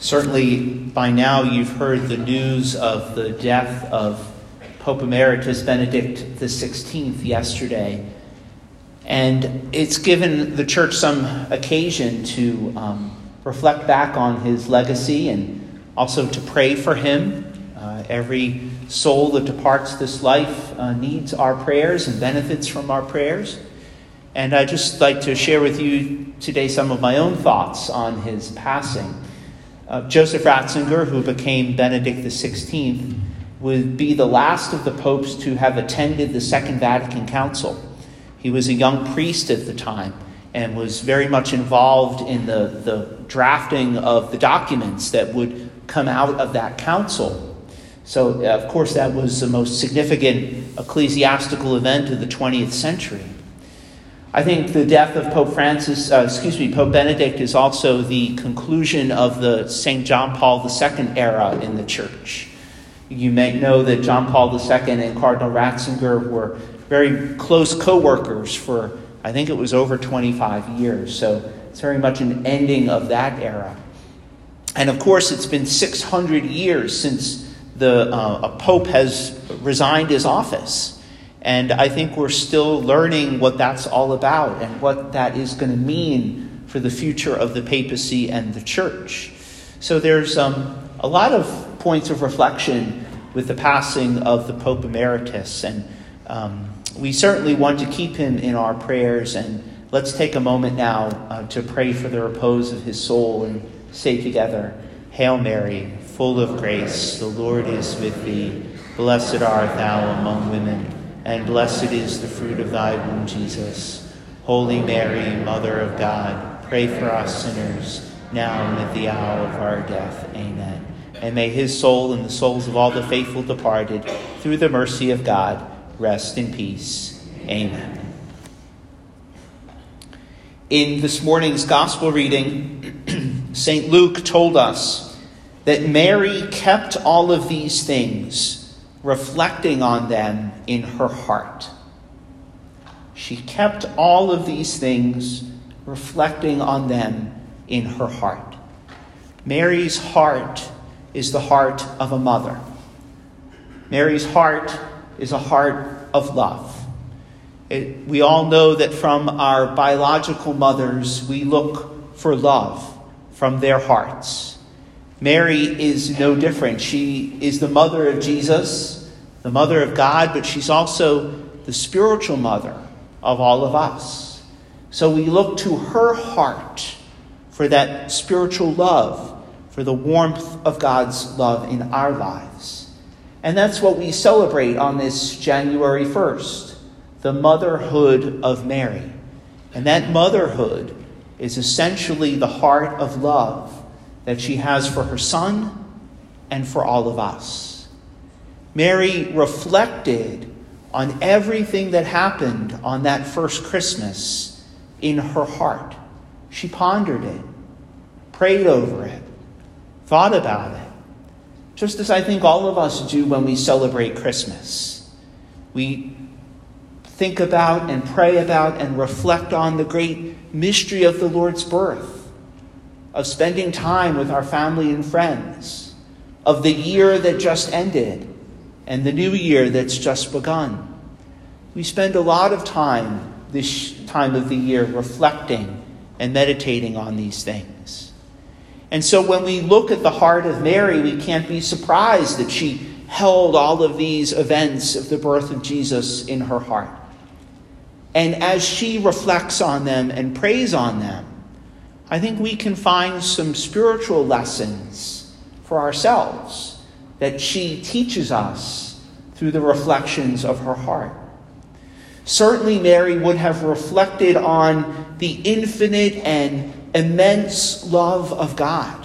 Certainly by now you've heard the news of the death of Pope Emeritus Benedict XVI yesterday. And it's given the church some occasion to reflect back on his legacy and also to pray for him. Every soul that departs this life needs our prayers and benefits from our prayers. And I'd just like to share with you today some of my own thoughts on his passing. Joseph Ratzinger, who became Benedict XVI, would be the last of the popes to have attended the Second Vatican Council. He was a young priest at the time and was very much involved in the drafting of the documents that would come out of that council. So, of course, that was the most significant ecclesiastical event of the 20th century. I think the death of Pope Benedict is also the conclusion of the St. John Paul II era in the church. You may know that John Paul II and Cardinal Ratzinger were very close co-workers for, I think it was over 25 years. So it's very much an ending of that era. And of course, it's been 600 years since a pope has resigned his office. And I think we're still learning what that's all about and what that is going to mean for the future of the papacy and the church. So there's a lot of points of reflection with the passing of the Pope Emeritus. And we certainly want to keep him in our prayers. And let's take a moment now to pray for the repose of his soul and say together, Hail Mary, full of grace, the Lord is with thee. Blessed art thou among women, and blessed is the fruit of thy womb, Jesus. Holy Mary, Mother of God, pray for us sinners, now and at the hour of our death. Amen. And may his soul and the souls of all the faithful departed, through the mercy of God, rest in peace. Amen. In this morning's gospel reading, St. Luke told us that Mary kept all of these things, reflecting on them in her heart. She kept all of these things, reflecting on them in her heart. Mary's heart is the heart of a mother. Mary's heart is a heart of love. We all know that from our biological mothers, we look for love from their hearts. Mary is no different. She is the mother of Jesus, the mother of God, but she's also the spiritual mother of all of us. So we look to her heart for that spiritual love, for the warmth of God's love in our lives. And that's what we celebrate on this January 1st, the motherhood of Mary. And that motherhood is essentially the heart of love that she has for her son and for all of us. Mary reflected on everything that happened on that first Christmas in her heart. She pondered it, prayed over it, thought about it, just as I think all of us do when we celebrate Christmas. We think about and pray about and reflect on the great mystery of the Lord's birth, of spending time with our family and friends, of the year that just ended and the new year that's just begun. We spend a lot of time this time of the year reflecting and meditating on these things. And so when we look at the heart of Mary, we can't be surprised that she held all of these events of the birth of Jesus in her heart. And as she reflects on them and prays on them, I think we can find some spiritual lessons for ourselves that she teaches us through the reflections of her heart. Certainly, Mary would have reflected on the infinite and immense love of God.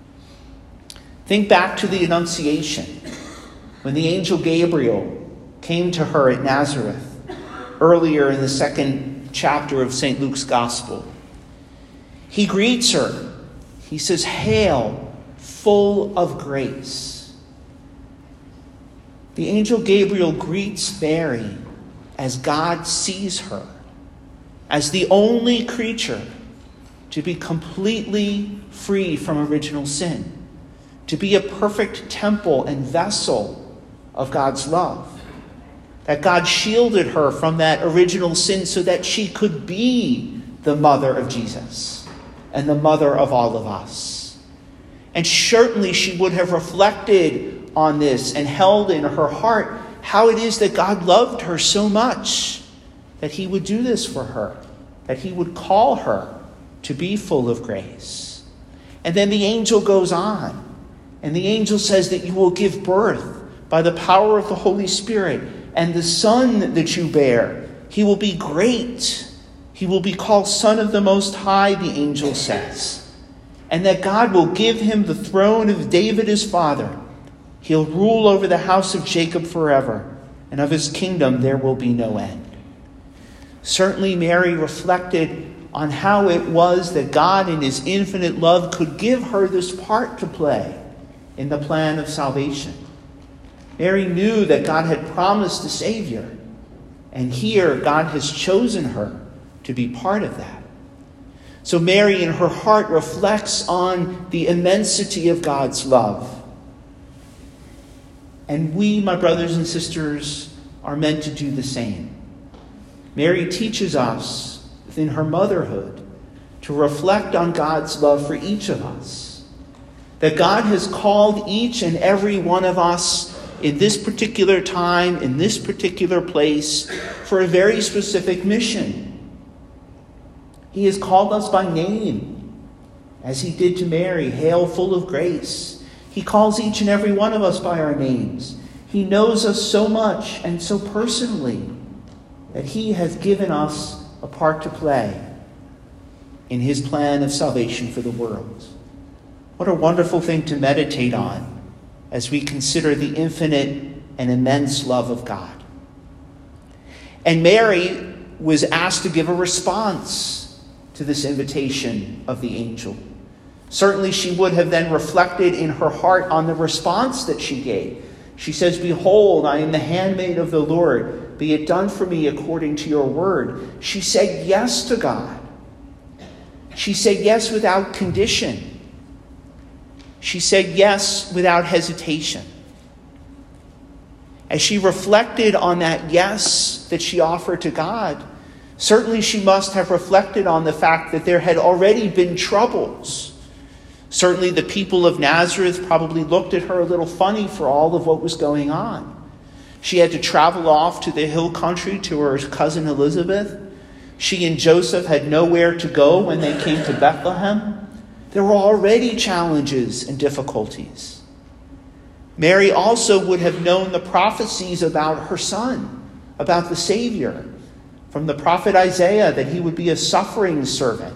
Think back to the Annunciation, when the angel Gabriel came to her at Nazareth earlier in the second chapter of St. Luke's Gospel. He greets her. He says, "Hail, full of grace." The angel Gabriel greets Mary as God sees her, as the only creature to be completely free from original sin. to be a perfect temple and vessel of God's love. That God shielded her from that original sin so that she could be the mother of Jesus and the mother of all of us. And certainly she would have reflected on this and held in her heart how it is that God loved her so much that he would do this for her, that he would call her to be full of grace. And then the angel goes on, and the angel says that you will give birth by the power of the Holy Spirit, and the son that you bear, he will be great. He will be called Son of the Most High, the angel says. And that God will give him the throne of David his father. He'll rule over the house of Jacob forever, and of his kingdom there will be no end. Certainly Mary reflected on how it was that God in his infinite love could give her this part to play in the plan of salvation. Mary knew that God had promised a Savior, and here God has chosen her to be part of that. So Mary in her heart reflects on the immensity of God's love. And we, my brothers and sisters, are meant to do the same. Mary teaches us in her motherhood to reflect on God's love for each of us. That God has called each and every one of us in this particular time, in this particular place, for a very specific mission. He has called us by name, as he did to Mary, "Hail, full of grace." He calls each and every one of us by our names. He knows us so much and so personally that he has given us a part to play in his plan of salvation for the world. What a wonderful thing to meditate on as we consider the infinite and immense love of God. And Mary was asked to give a response to this invitation of the angel. Certainly she would have then reflected in her heart on the response that she gave. She says, "Behold, I am the handmaid of the Lord. Be it done for me according to your word." She said yes to God. She said yes without condition. She said yes without hesitation. As she reflected on that yes that she offered to God, certainly she must have reflected on the fact that there had already been troubles. Certainly the people of Nazareth probably looked at her a little funny for all of what was going on. She had to travel off to the hill country to her cousin Elizabeth. She and Joseph had nowhere to go when they came to Bethlehem. There were already challenges and difficulties. Mary also would have known the prophecies about her son, about the Savior, from the prophet Isaiah, that he would be a suffering servant.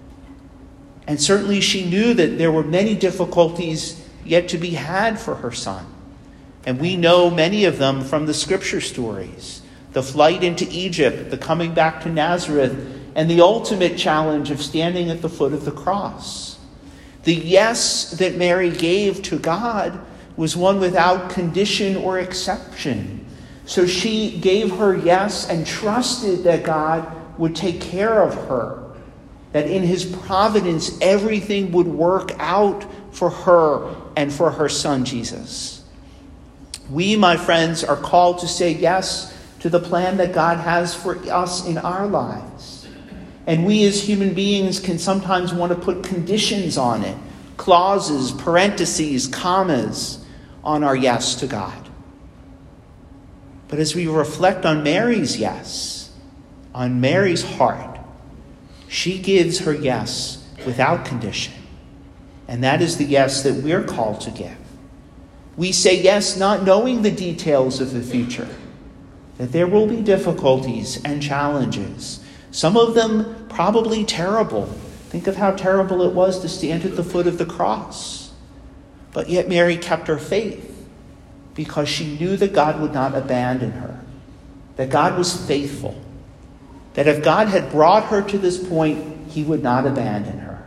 And certainly she knew that there were many difficulties yet to be had for her son. And we know many of them from the scripture stories. The flight into Egypt, the coming back to Nazareth, and the ultimate challenge of standing at the foot of the cross. The yes that Mary gave to God was one without condition or exception. So she gave her yes and trusted that God would take care of her, that in his providence everything would work out for her and for her son Jesus. We, my friends, are called to say yes to the plan that God has for us in our lives. And we as human beings can sometimes want to put conditions on it, clauses, parentheses, commas on our yes to God. But as we reflect on Mary's yes, on Mary's heart, she gives her yes without condition. And that is the yes that we're called to give. We say yes not knowing the details of the future, that there will be difficulties and challenges, some of them probably terrible. Think of how terrible it was to stand at the foot of the cross. But yet Mary kept her faith because she knew that God would not abandon her, that God was faithful, that if God had brought her to this point, he would not abandon her.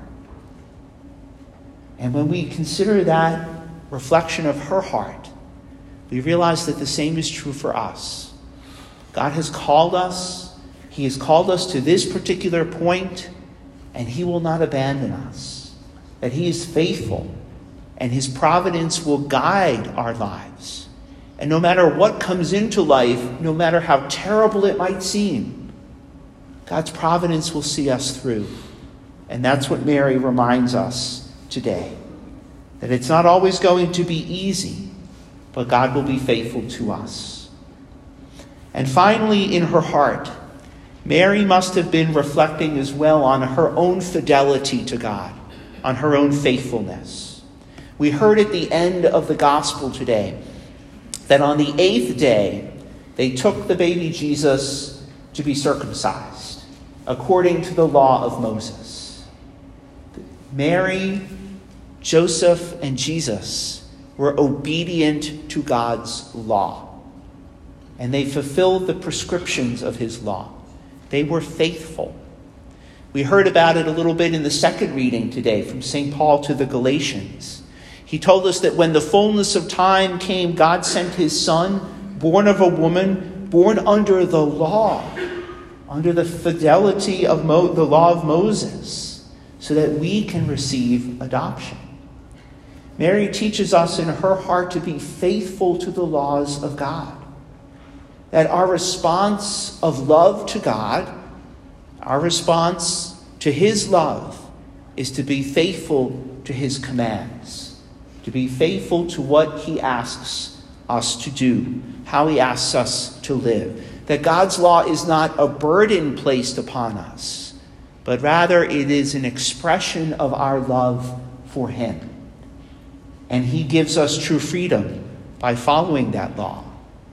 And when we consider that reflection of her heart, we realize that the same is true for us. God has called us. He has called us to this particular point, and he will not abandon us. That he is faithful, and his providence will guide our lives. And no matter what comes into life, no matter how terrible it might seem, God's providence will see us through. And that's what Mary reminds us today, that it's not always going to be easy, but God will be faithful to us. And finally, in her heart, Mary must have been reflecting as well on her own fidelity to God, on her own faithfulness. We heard at the end of the gospel today that on the 8th day, they took the baby Jesus to be circumcised, according to the law of Moses. Mary, Joseph, and Jesus were obedient to God's law, and they fulfilled the prescriptions of his law. They were faithful. We heard about it a little bit in the second reading today from St. Paul to the Galatians. He told us that when the fullness of time came, God sent his Son, born of a woman, born under the law, under the fidelity of the law of Moses, so that we can receive adoption. Mary teaches us in her heart to be faithful to the laws of God. That our response of love to God, our response to his love, is to be faithful to his commands, to be faithful to what he asks us to do, how he asks us to live. That God's law is not a burden placed upon us, but rather it is an expression of our love for him. And he gives us true freedom by following that law.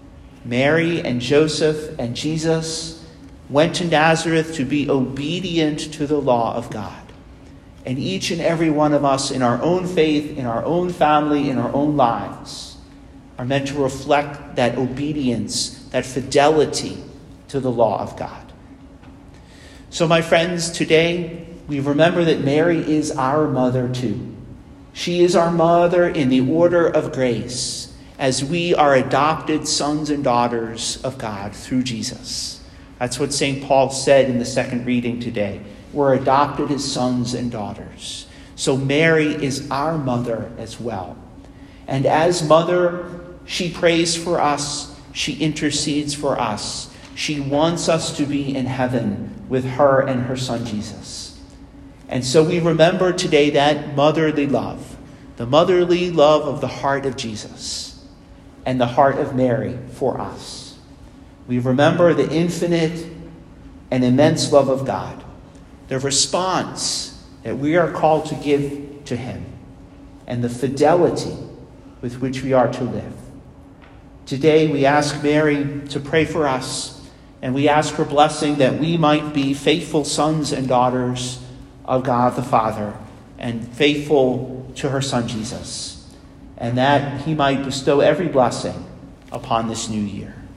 Mary and Joseph and Jesus went to Nazareth to be obedient to the law of God. And each and every one of us in our own faith, in our own family, in our own lives, are meant to reflect that obedience, that fidelity to the law of God. So, my friends, today we remember that Mary is our mother too. She is our mother in the order of grace, as we are adopted sons and daughters of God through Jesus. That's what St. Paul said in the second reading today. We're adopted as sons and daughters. So Mary is our mother as well. And as mother, she prays for us. She intercedes for us. She wants us to be in heaven with her and her son Jesus. And so we remember today that motherly love, the motherly love of the heart of Jesus and the heart of Mary for us. We remember the infinite and immense love of God, the response that we are called to give to him, and the fidelity with which we are to live. Today we ask Mary to pray for us, and we ask her blessing that we might be faithful sons and daughters of God the Father, and faithful to her Son Jesus, and that he might bestow every blessing upon this new year.